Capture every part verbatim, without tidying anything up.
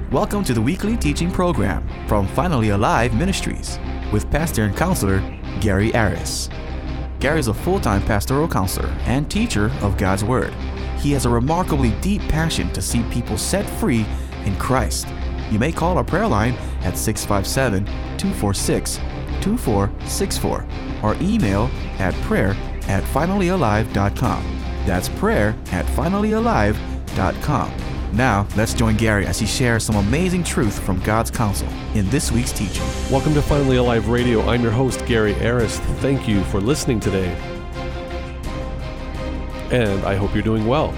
Welcome to the weekly teaching program from Finally Alive Ministries with pastor and counselor Gary Aris. Gary is a full-time pastoral counselor and teacher of God's Word. He has a remarkably deep passion to see people set free in Christ. You may call our prayer line at six five seven, two four six, two four six four or email at prayer at finally alive dot com. That's prayer at finally alive dot com. Now, let's join Gary as he shares some amazing truth from God's counsel in this week's teaching. Welcome to Finally Alive Radio. I'm your host, Gary Aris. Thank you for listening today. And I hope you're doing well.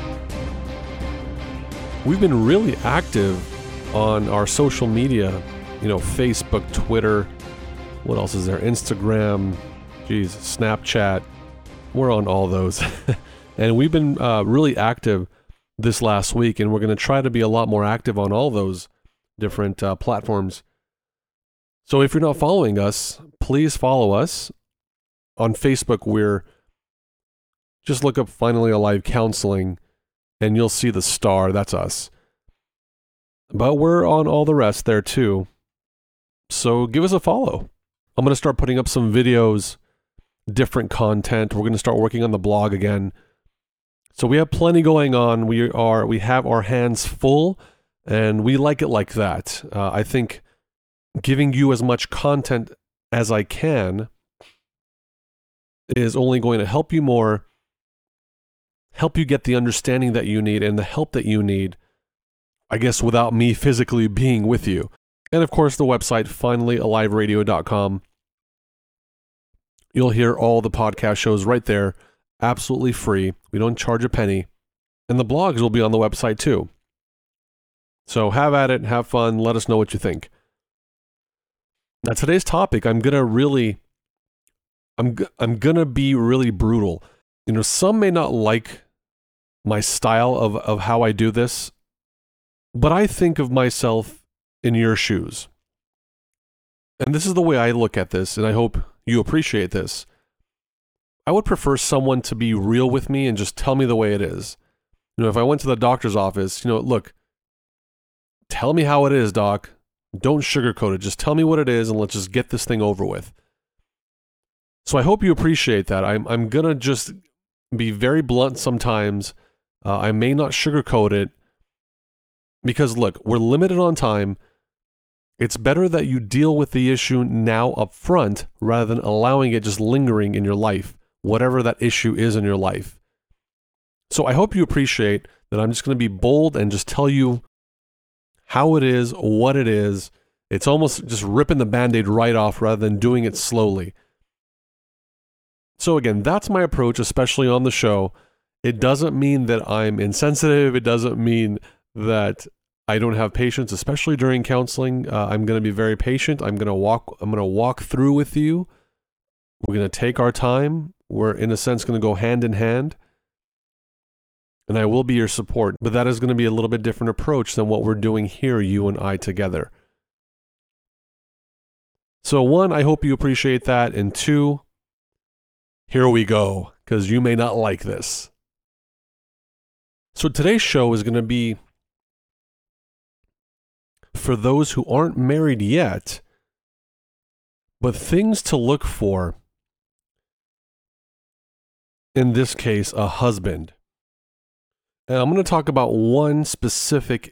We've been really active on our social media, you know, Facebook, Twitter, what else is there? Instagram, geez, Snapchat. We're on all those. And we've been uh, really active this last week, and we're going to try to be a lot more active on all those different uh, platforms. So if you're not following us, please follow us. On Facebook, we're just look up Finally Alive Counseling, and you'll see the star. That's us. But we're on all the rest there too. So give us a follow. I'm going to start putting up some videos, different content. We're going to start working on the blog again. So we have plenty going on. We are we have our hands full, and we like it like that. Uh, I think giving you as much content as I can is only going to help you more, help you get the understanding that you need and the help that you need, I guess, without me physically being with you. And of course, the website, finally alive radio dot com. You'll hear all the podcast shows right there. Absolutely free. We don't charge a penny. And the blogs will be on the website too. So have at it, have fun, let us know what you think. Now today's topic, I'm going to really, I'm, g- I'm going to be really brutal. You know, some may not like my style of, of how I do this, but I think of myself in your shoes. And this is the way I look at this, and I hope you appreciate this. I would prefer someone to be real with me and just tell me the way it is. You know, if I went to the doctor's office, you know, look, tell me how it is, doc. Don't sugarcoat it. Just tell me what it is and let's just get this thing over with. So I hope you appreciate that. I'm I'm going to just be very blunt sometimes. Uh, I may not sugarcoat it because, look, we're limited on time. It's better that you deal with the issue now up front rather than allowing it just lingering in your life, whatever that issue is in your life. So I hope you appreciate that I'm just going to be bold and just tell you how it is, what it is. It's almost just ripping the Band-Aid right off rather than doing it slowly. So again, that's my approach, especially on the show. It doesn't mean that I'm insensitive. It doesn't mean that I don't have patience, especially during counseling. Uh, I'm going to be very patient. I'm going to walk. I'm going to walk through with you. We're going to take our time. We're, in a sense, going to go hand in hand. And I will be your support. But that is going to be a little bit different approach than what we're doing here, you and I together. So one, I hope you appreciate that. And two, here we go, because you may not like this. So today's show is going to be for those who aren't married yet, but things to look for, in this case, a husband. And I'm going to talk about one specific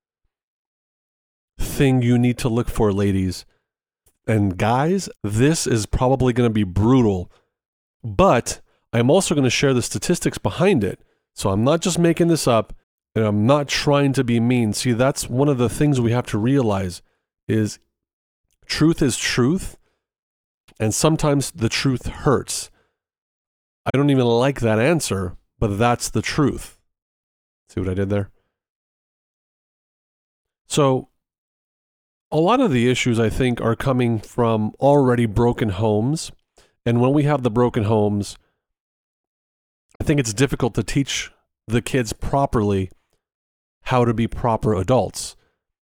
thing you need to look for, ladies. And guys, this is probably going to be brutal, but I'm also going to share the statistics behind it. So I'm not just making this up. And I'm not trying to be mean. See, that's one of the things we have to realize is truth is truth. And sometimes the truth hurts. I don't even like that answer, but that's the truth. See what I did there? So a lot of the issues, I think, are coming from already broken homes. And when we have the broken homes, I think it's difficult to teach the kids properly how to be proper adults.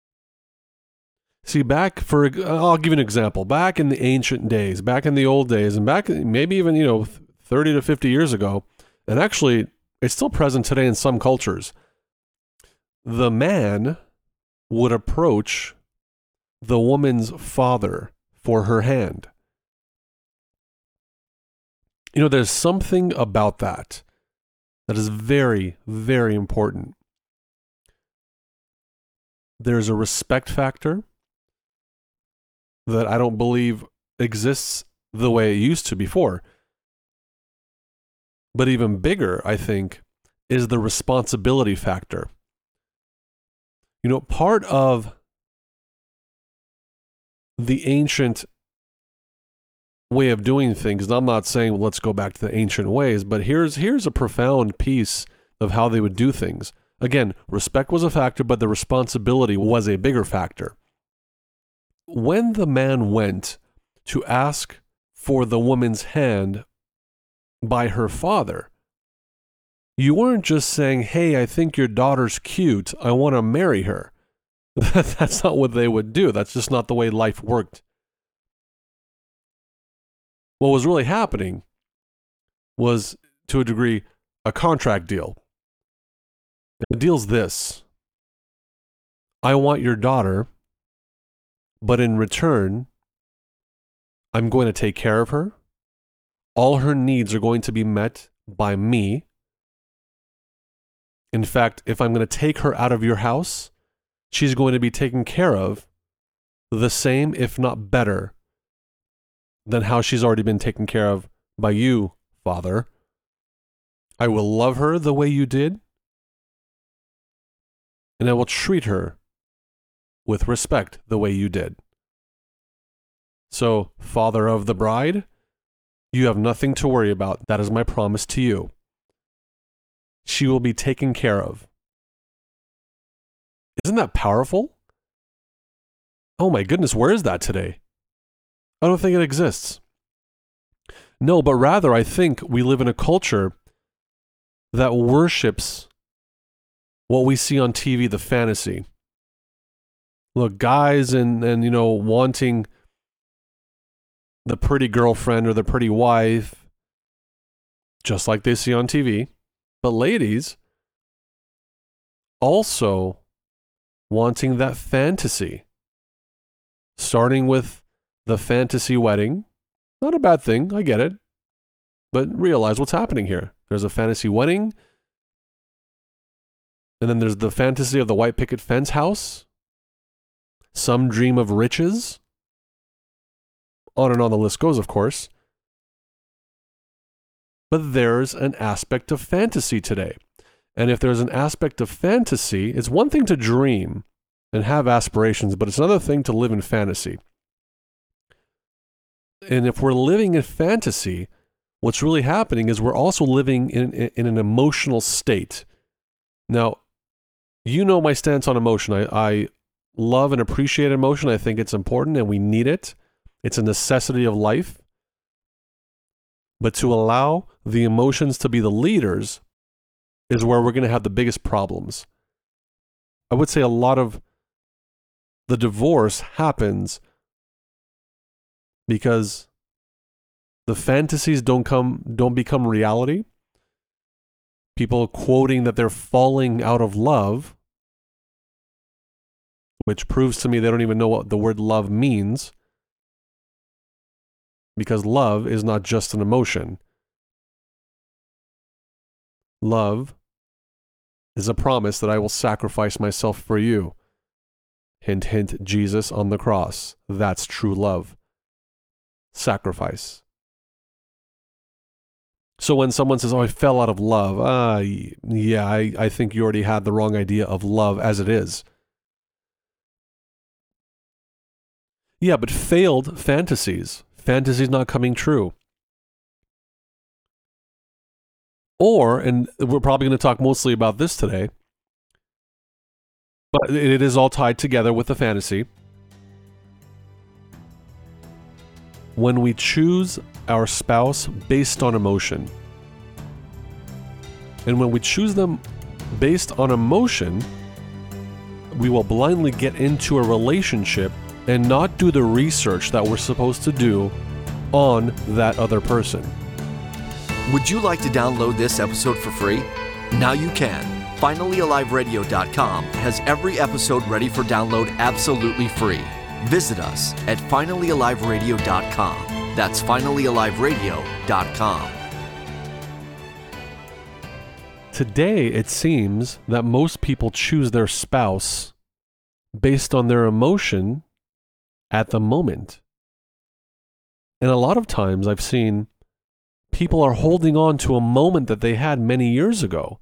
See, back for, I'll give you an example. Back in the ancient days, back in the old days, and back maybe even, you know, thirty to fifty years ago, and actually it's still present today in some cultures, the man would approach the woman's father for her hand. You know, there's something about that that is very, very important. There's a respect factor that I don't believe exists the way it used to before. But even bigger, I think, is the responsibility factor. You know, part of the ancient way of doing things, and I'm not saying well, let's go back to the ancient ways, but here's here's a profound piece of how they would do things. Again, respect was a factor, but the responsibility was a bigger factor. When the man went to ask for the woman's hand by her father, you weren't just saying, hey, I think your daughter's cute, I want to marry her. That's not what they would do. That's just not the way life worked. What was really happening was, to a degree, a contract deal. The deal's this: I want your daughter, but in return, I'm going to take care of her. All her needs are going to be met by me. In fact, if I'm going to take her out of your house, she's going to be taken care of the same, if not better, than how she's already been taken care of by you, Father. I will love her the way you did, and I will treat her with respect the way you did. So, father of the bride, you have nothing to worry about. That is my promise to you. She will be taken care of. Isn't that powerful? Oh my goodness, where is that today? I don't think it exists. No, but rather I think we live in a culture that worships what we see on T V, the fantasy. Look, guys and, and you know, wanting the pretty girlfriend or the pretty wife, just like they see on T V. But ladies also wanting that fantasy. Starting with the fantasy wedding. Not a bad thing, I get it. But realize what's happening here. There's a fantasy wedding. And then there's the fantasy of the white picket fence house. Some dream of riches. On and on the list goes, of course. But there's an aspect of fantasy today. And if there's an aspect of fantasy, it's one thing to dream and have aspirations, but it's another thing to live in fantasy. And if we're living in fantasy, what's really happening is we're also living in, in, in an emotional state. Now, you know my stance on emotion. I, I love and appreciate emotion. I think it's important and we need it. It's a necessity of life. But to allow the emotions to be the leaders is where we're going to have the biggest problems. I would say a lot of the divorce happens because the fantasies don't come, don't become reality. People quoting that they're falling out of love, which proves to me they don't even know what the word love means. Because love is not just an emotion. Love is a promise that I will sacrifice myself for you. Hint, hint, Jesus on the cross. That's true love. Sacrifice. So when someone says, oh, I fell out of love, uh, yeah, I, I think you already had the wrong idea of love as it is. Yeah, but failed fantasies. Fantasies not coming true. Or, and we're probably going to talk mostly about this today, but it is all tied together with the fantasy. When we choose our spouse based on emotion, and when we choose them based on emotion, we will blindly get into a relationship and not do the research that we're supposed to do on that other person. Would you like to download this episode for free? Now you can. finally alive radio dot com has every episode ready for download absolutely free. Visit us at finally alive radio dot com. That's finally alive radio dot com. Today, it seems that most people choose their spouse based on their emotion at the moment. And a lot of times I've seen people are holding on to a moment that they had many years ago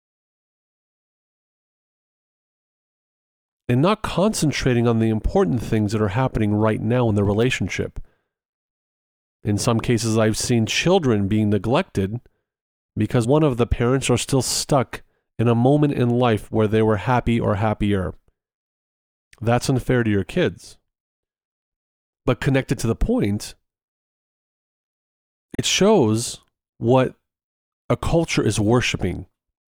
and not concentrating on the important things that are happening right now in the relationship. In some cases, I've seen children being neglected because one of the parents are still stuck in a moment in life where they were happy or happier. That's unfair to your kids. But connected to the point, it shows what a culture is worshiping.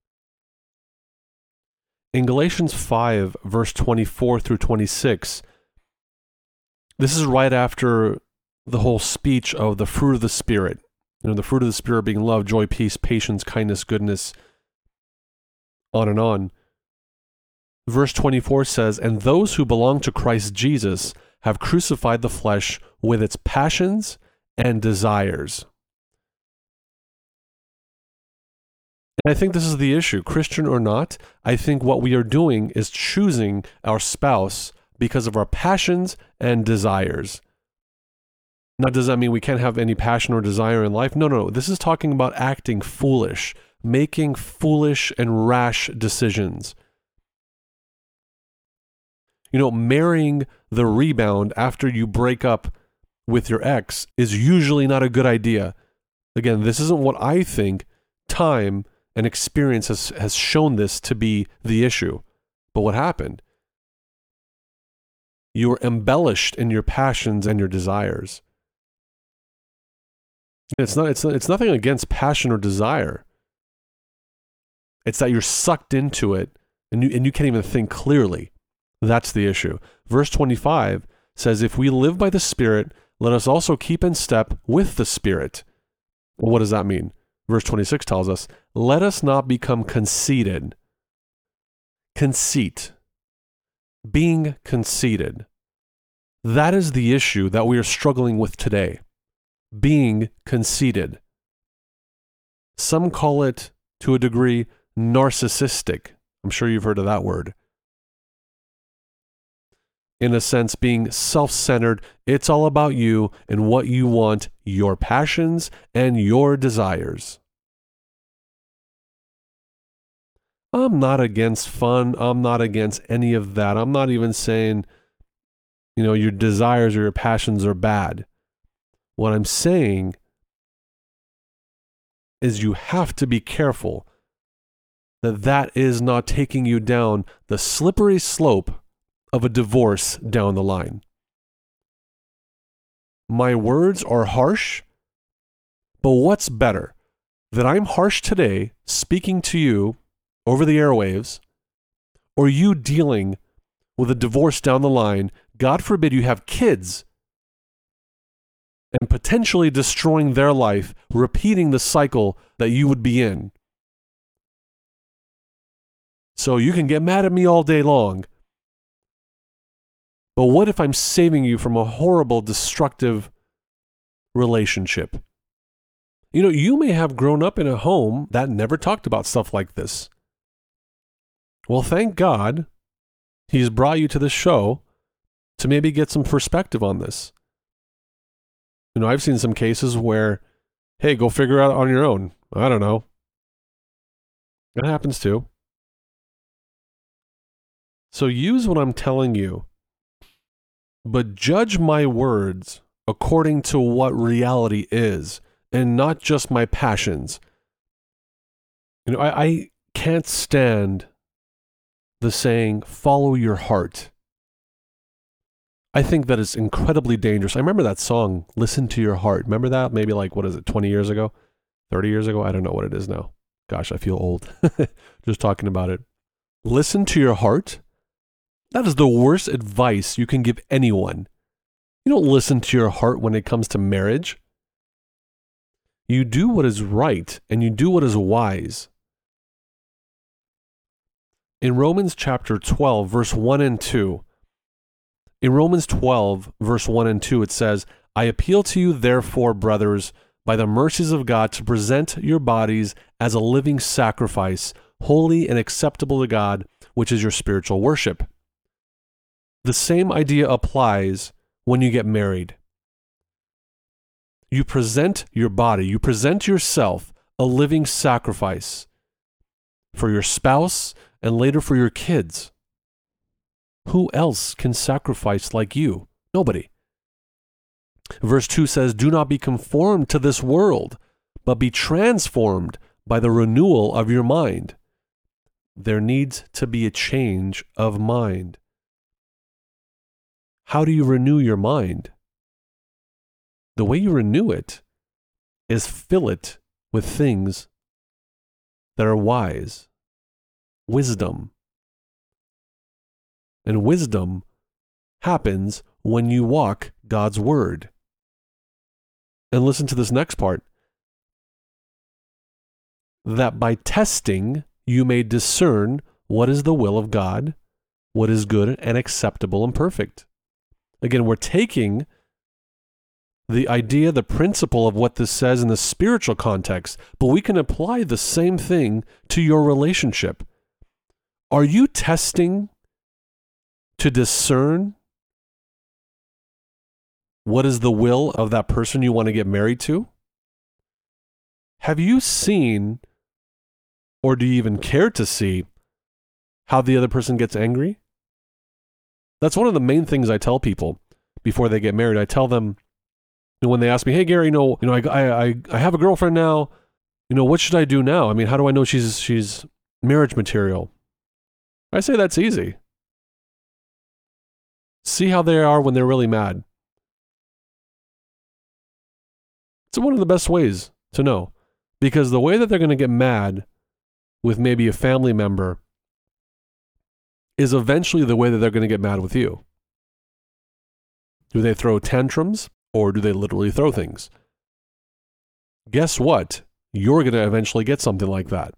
In Galatians five, verse twenty-four through twenty-six, this is right after the whole speech of the fruit of the Spirit. You know, the fruit of the Spirit being love, joy, peace, patience, kindness, goodness, on and on. Verse twenty-four says, "And those who belong to Christ Jesus have crucified the flesh with its passions and desires." And I think this is the issue. Christian or not, I think what we are doing is choosing our spouse because of our passions and desires. Now, does that mean we can't have any passion or desire in life? No, no, no. This is talking about acting foolish, making foolish and rash decisions. You know, marrying the rebound after you break up with your ex is usually not a good idea. Again, this isn't what I think. Time and experience has, has shown this to be the issue. But what happened? You were embellished in your passions and your desires. It's not, it's not, it's nothing against passion or desire. It's that you're sucked into it and you, and you can't even think clearly. That's the issue. Verse twenty-five says, "If we live by the Spirit, let us also keep in step with the Spirit." Well, what does that mean? Verse twenty-six tells us, "Let us not become conceited." Conceit. Being conceited. That is the issue that we are struggling with today. Being conceited. Some call it, to a degree, narcissistic. I'm sure you've heard of that word. In a sense, being self-centered. It's all about you and what you want, your passions and your desires. I'm not against fun. I'm not against any of that. I'm not even saying, you know, your desires or your passions are bad. What I'm saying is you have to be careful that that is not taking you down the slippery slope of a divorce down the line. My words are harsh, but what's better? That I'm harsh today, speaking to you over the airwaves, or you dealing with a divorce down the line, God forbid you have kids, and potentially destroying their life, repeating the cycle that you would be in. So you can get mad at me all day long, but what if I'm saving you from a horrible, destructive relationship? You know, you may have grown up in a home that never talked about stuff like this. Well, thank God He's brought you to this show to maybe get some perspective on this. You know, I've seen some cases where, hey, go figure out on your own. I don't know. It happens too. So use what I'm telling you, but judge my words according to what reality is and not just my passions. You know, I, I can't stand the saying, follow your heart. I think that is incredibly dangerous. I remember that song, Listen to Your Heart. Remember that? Maybe like, what is it, twenty years ago? thirty years ago? I don't know what it is now. Gosh, I feel old. Just talking about it. Listen to your heart. That is the worst advice you can give anyone. You don't listen to your heart when it comes to marriage. You do what is right and you do what is wise. In Romans chapter twelve, verse one and two, in Romans twelve, verse one and two, it says, I appeal to you, therefore, brothers, by the mercies of God, to present your bodies as a living sacrifice, holy and acceptable to God, which is your spiritual worship. The same idea applies when you get married. You present your body, you present yourself a living sacrifice for your spouse and later for your kids. Who else can sacrifice like you? Nobody. Verse two says, do not be conformed to this world, but be transformed by the renewal of your mind. There needs to be a change of mind. How do you renew your mind? The way you renew it is fill it with things that are wise, wisdom. And wisdom happens when you walk God's word. And listen to this next part. That by testing you may discern what is the will of God, what is good and acceptable and perfect. Again, we're taking the idea, the principle of what this says in the spiritual context, but we can apply the same thing to your relationship. Are you testing to discern what is the will of that person you want to get married to? Have you seen, or do you even care to see, how the other person gets angry? That's one of the main things I tell people before they get married. I tell them, you know, when they ask me, hey, Gary, you know, you know, I, I, I have a girlfriend now. You know, what should I do now? I mean, how do I know she's she's marriage material? I say that's easy. See how they are when they're really mad. It's one of the best ways to know, because the way that they're going to get mad with maybe a family member is eventually the way that they're going to get mad with you. Do they throw tantrums or do they literally throw things? Guess what? You're going to eventually get something like that.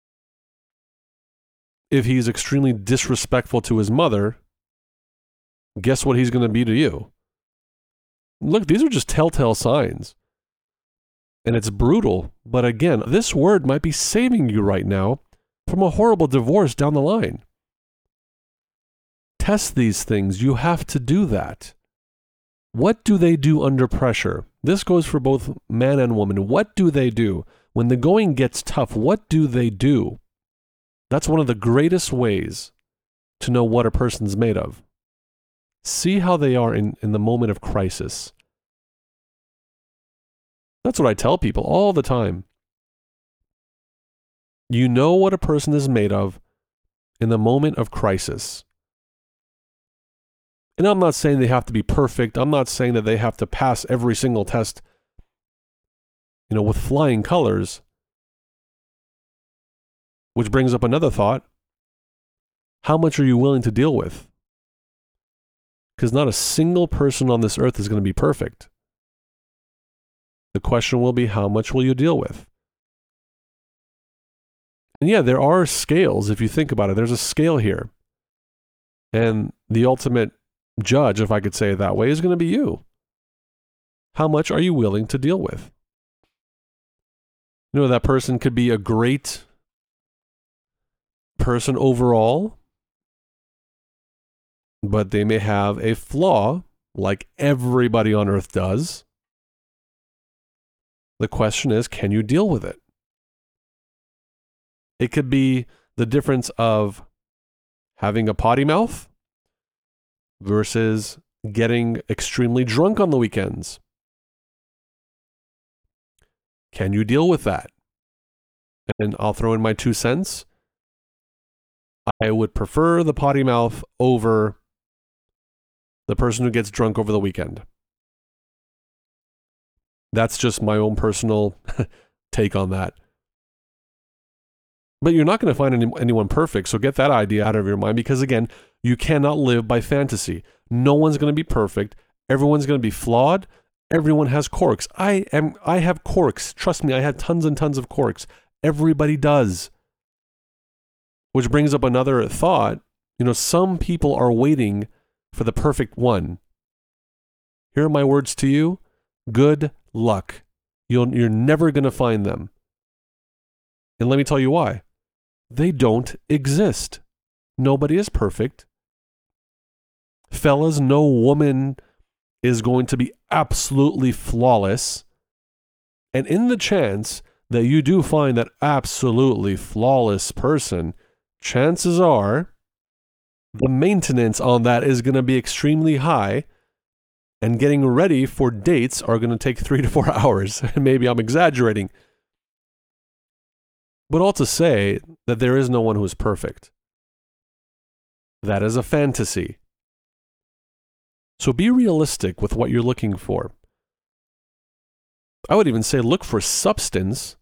If he's extremely disrespectful to his mother, guess what he's going to be to you? Look, these are just telltale signs. And it's brutal, but again, this word might be saving you right now from a horrible divorce down the line. Test these things. You have to do that. What do they do under pressure? This goes for both man and woman. What do they do? When the going gets tough, what do they do? That's one of the greatest ways to know what a person's made of. See how they are in, in the moment of crisis. That's what I tell people all the time. You know what a person is made of in the moment of crisis. And I'm not saying they have to be perfect. I'm not saying that they have to pass every single test, you know, with flying colors. Which brings up another thought. How much are you willing to deal with? Because not a single person on this earth is going to be perfect. The question will be, how much will you deal with? And yeah, there are scales, if you think about it. There's a scale here. And the ultimate judge, if I could say it that way, is going to be you. How much are you willing to deal with? You know, that person could be a great person overall, but they may have a flaw like everybody on earth does. The question is, can you deal with it? It could be the difference of having a potty mouth versus getting extremely drunk on the weekends. Can you deal with that? And I'll throw in my two cents. I would prefer the potty mouth over the person who gets drunk over the weekend. That's just my own personal take on that. But you're not going to find any, anyone perfect, so get that idea out of your mind, because again, you cannot live by fantasy. No one's going to be perfect. Everyone's going to be flawed. Everyone has quirks. I am. I have quirks. Trust me, I have tons and tons of quirks. Everybody does. Which brings up another thought. You know, some people are waiting for the perfect one. Here are my words to you. Good luck. You'll, you're never going to find them. And let me tell you why. They don't exist. Nobody is perfect. Fellas, no woman is going to be absolutely flawless. And in the chance that you do find that absolutely flawless person, chances are the maintenance on that is going to be extremely high, and getting ready for dates are going to take three to four hours. Maybe I'm exaggerating. But all to say that there is no one who is perfect. That is a fantasy. So be realistic with what you're looking for. I would even say look for substance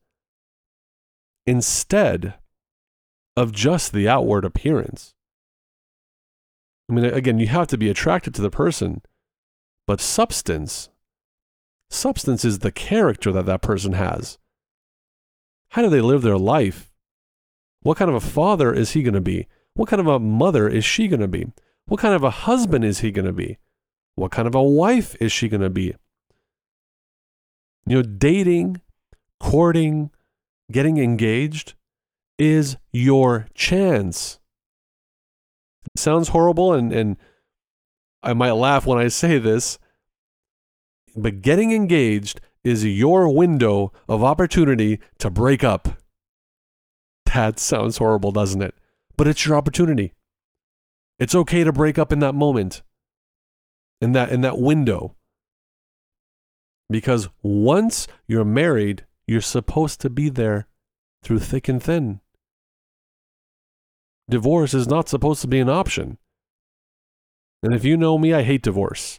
instead of just the outward appearance. I mean, again, you have to be attracted to the person, but substance, substance is the character that that person has. How do they live their life? What kind of a father is he going to be? What kind of a mother is she going to be? What kind of a husband is he going to be? What kind of a wife is she going to be? You know, dating, courting, getting engaged is your chance. It sounds horrible, and, and I might laugh when I say this, but getting engaged is your window of opportunity to break up. That sounds horrible, doesn't it? But it's your opportunity. It's okay to break up in that moment, in that, in that window. Because once you're married, you're supposed to be there through thick and thin. Divorce is not supposed to be an option. And if you know me, I hate divorce.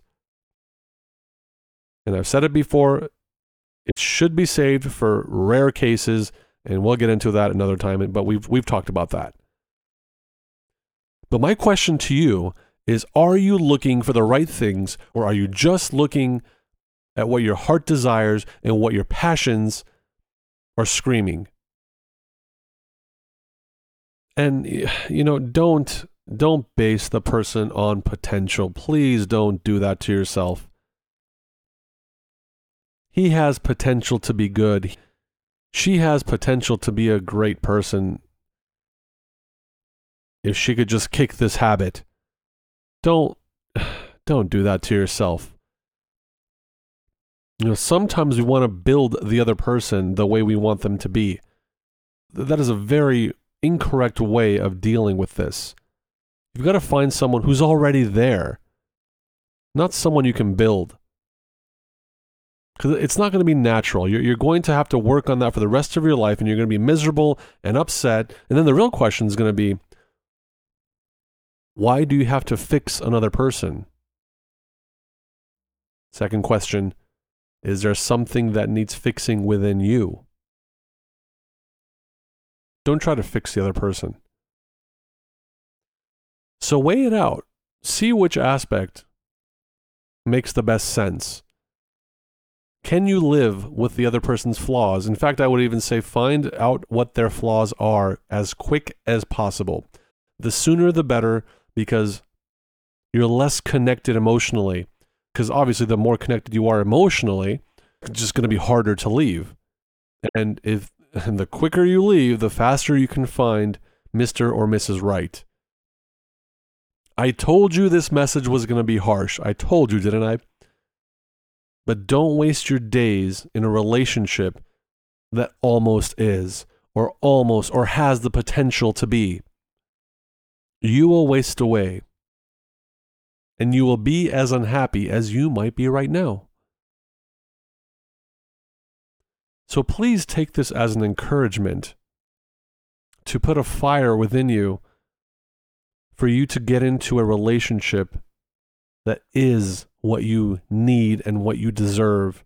And I've said it before, it should be saved for rare cases, and we'll get into that another time, but we've we've talked about that. But my question to you is, are you looking for the right things, or are you just looking at what your heart desires and what your passions are screaming? And, you know, don't don't base the person on potential. Please don't do that to yourself. He has potential to be good. She has potential to be a great person. If she could just kick this habit. Don't, don't do that to yourself. You know, sometimes we want to build the other person the way we want them to be. That is a very incorrect way of dealing with this. You've got to find someone who's already there, not someone you can build. Because it's not going to be natural. You're, you're going to have to work on that for the rest of your life, and you're going to be miserable and upset. And then the real question is going to be, why do you have to fix another person? Second question, is there something that needs fixing within you? Don't try to fix the other person. So weigh it out. See which aspect makes the best sense. Can you live with the other person's flaws? In fact, I would even say find out what their flaws are as quick as possible. The sooner the better, because you're less connected emotionally. Because obviously the more connected you are emotionally, it's just going to be harder to leave. And if and the quicker you leave, the faster you can find Mister or Missus Right. I told you this message was going to be harsh. I told you, didn't I? But don't waste your days in a relationship that almost is, or almost, or has the potential to be. You will waste away, and you will be as unhappy as you might be right now. So please take this as an encouragement to put a fire within you for you to get into a relationship that is what you need and what you deserve.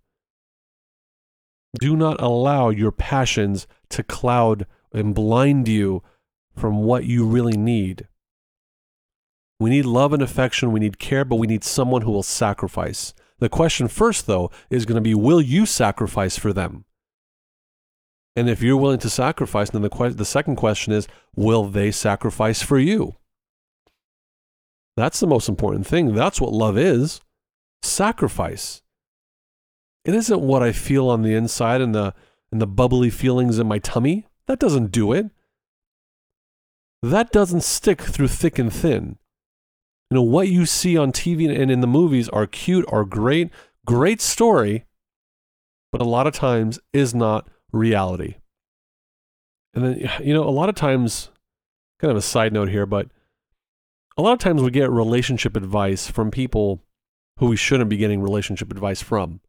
Do not allow your passions to cloud and blind you from what you really need. We need love and affection, we need care, but we need someone who will sacrifice. The question first, though, is going to be, will you sacrifice for them? And if you're willing to sacrifice, then the, que- the second question is, will they sacrifice for you? That's the most important thing. That's what love is. Sacrifice. It isn't what I feel on the inside and the and the bubbly feelings in my tummy. That doesn't do it. That doesn't stick through thick and thin. You know, what you see on T V and in the movies are cute, are great, great story, but a lot of times is not reality. And then, you know, a lot of times, kind of a side note here, but a lot of times we get relationship advice from people who we shouldn't be getting relationship advice from.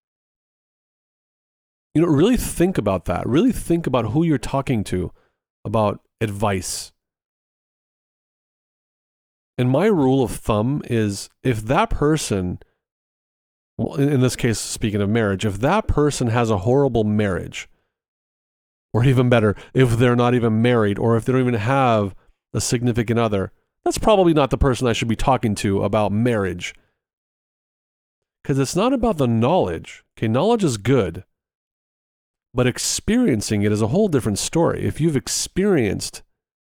You know, really think about that. Really think about who you're talking to about advice. And my rule of thumb is if that person, well, in this case, speaking of marriage, if that person has a horrible marriage, or even better, if they're not even married, or if they don't even have a significant other, that's probably not the person I should be talking to about marriage. Because it's not about the knowledge. Okay, knowledge is good. But experiencing it is a whole different story. If you've experienced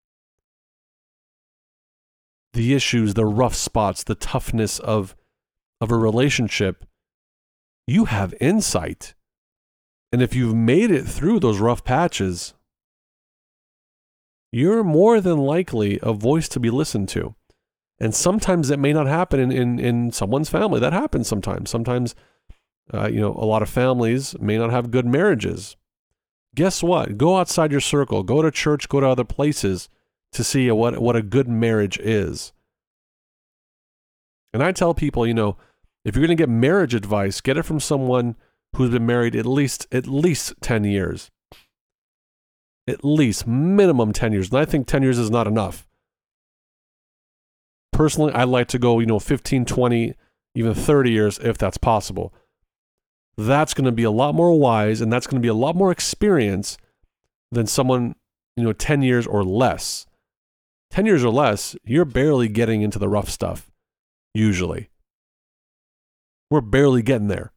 the issues, the rough spots, the toughness of, of a relationship, you have insight. And if you've made it through those rough patches, you're more than likely a voice to be listened to. And sometimes it may not happen in, in, in someone's family. That happens sometimes. Sometimes, uh, you know, a lot of families may not have good marriages. Guess what? Go outside your circle. Go to church. Go to other places to see what, what a good marriage is. And I tell people, you know, if you're going to get marriage advice, get it from someone who's been married at least at least ten years. At least, minimum ten years. And I think ten years is not enough. Personally, I like to go, you know, fifteen, twenty, even thirty years if that's possible. That's going to be a lot more wise, and that's going to be a lot more experience than someone, you know, ten years or less. ten years or less, you're barely getting into the rough stuff, usually. We're barely getting there.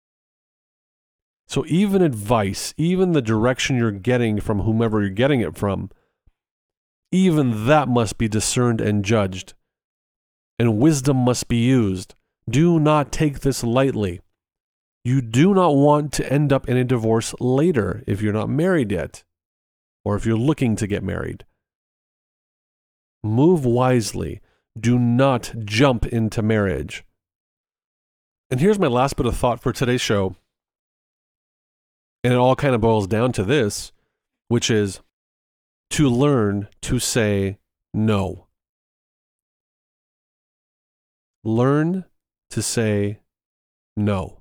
So even advice, even the direction you're getting from whomever you're getting it from, even that must be discerned and judged. And wisdom must be used. Do not take this lightly. You do not want to end up in a divorce later if you're not married yet, or if you're looking to get married. Move wisely. Do not jump into marriage. And here's my last bit of thought for today's show. And it all kind of boils down to this, which is to learn to say no. Learn to say no.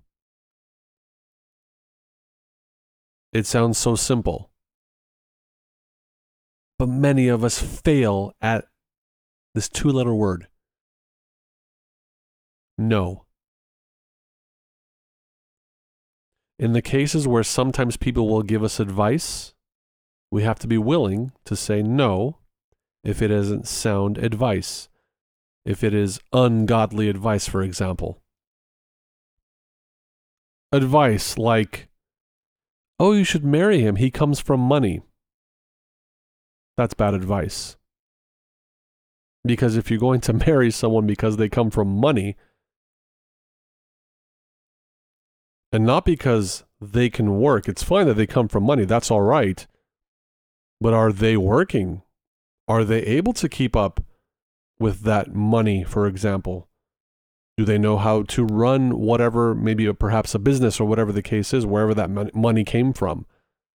It sounds so simple. But many of us fail at this two-letter word. No. In the cases where sometimes people will give us advice, we have to be willing to say no if it isn't sound advice. If it is ungodly advice, for example. Advice like, oh, you should marry him. He comes from money. That's bad advice. Because if you're going to marry someone because they come from money, and not because they can work, it's fine that they come from money. That's all right. But are they working? Are they able to keep up with that money, for example? Do they know how to run whatever, maybe a, perhaps a business or whatever the case is, wherever that mon- money came from?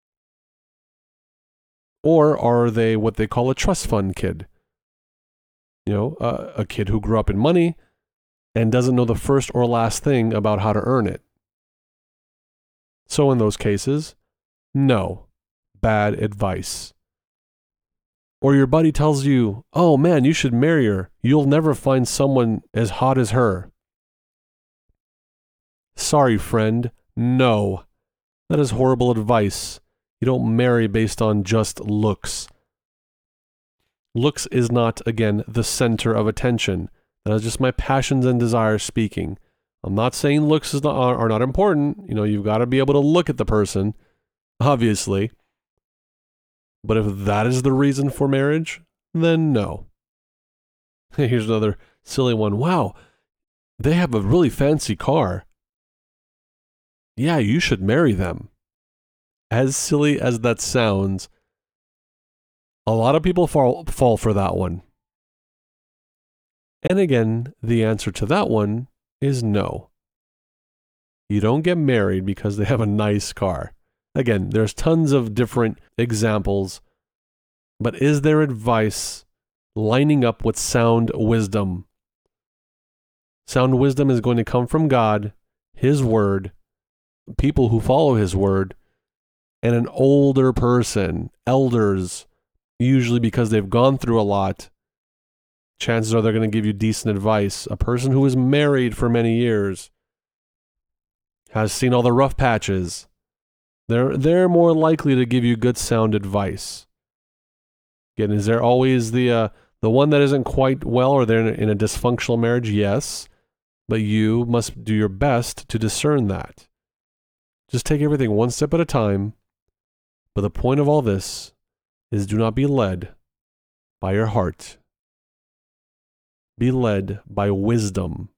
Or are they what they call a trust fund kid? You know, uh, a kid who grew up in money and doesn't know the first or last thing about how to earn it. So in those cases, no, bad advice. Or your buddy tells you, oh man, you should marry her. You'll never find someone as hot as her. Sorry, friend. No. That is horrible advice. You don't marry based on just looks. Looks is not, again, the center of attention. That is just my passions and desires speaking. I'm not saying looks is not, are, are not important. You know, you've got to be able to look at the person, obviously. But if that is the reason for marriage, then no. Here's another silly one. Wow, they have a really fancy car. Yeah, you should marry them. As silly as that sounds, a lot of people fall, fall for that one. And again, the answer to that one is no. You don't get married because they have a nice car. Again, there's tons of different examples, but is there advice lining up with sound wisdom? Sound wisdom is going to come from God, His Word, people who follow His Word, and an older person, elders, usually because they've gone through a lot. Chances are they're going to give you decent advice. A person who is married for many years, has seen all the rough patches, they're, they're more likely to give you good sound advice. Again, is there always the uh, the one that isn't quite well, or they're in a, in a dysfunctional marriage? Yes, but you must do your best to discern that. Just take everything one step at a time. But the point of all this is do not be led by your heart. Be led by wisdom.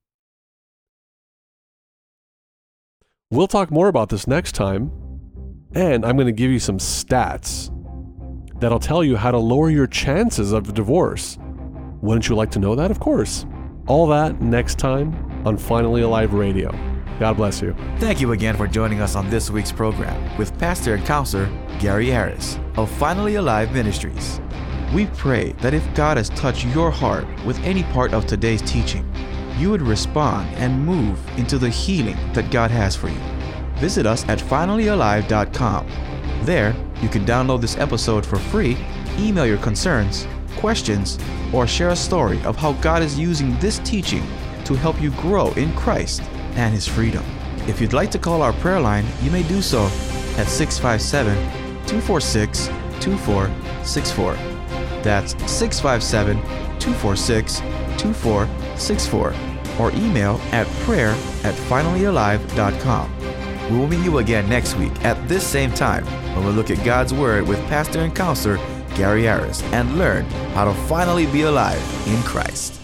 We'll talk more about this next time, and I'm going to give you some stats that'll tell you how to lower your chances of divorce. Wouldn't you like to know that? Of course. All that next time on Finally Alive Radio. God bless you. Thank you again for joining us on this week's program with Pastor and Counselor Gary Harris of Finally Alive Ministries. We pray that if God has touched your heart with any part of today's teaching, you would respond and move into the healing that God has for you. Visit us at finally alive dot com. There, you can download this episode for free, email your concerns, questions, or share a story of how God is using this teaching to help you grow in Christ and His freedom. If you'd like to call our prayer line, you may do so at six five seven, two four six, two four six four. That's six five seven, two four six, two four six four. Or email at prayer at finally alive dot com. We will meet you again next week at this same time when we look at God's Word with Pastor and Counselor Gary Harris and learn how to finally be alive in Christ.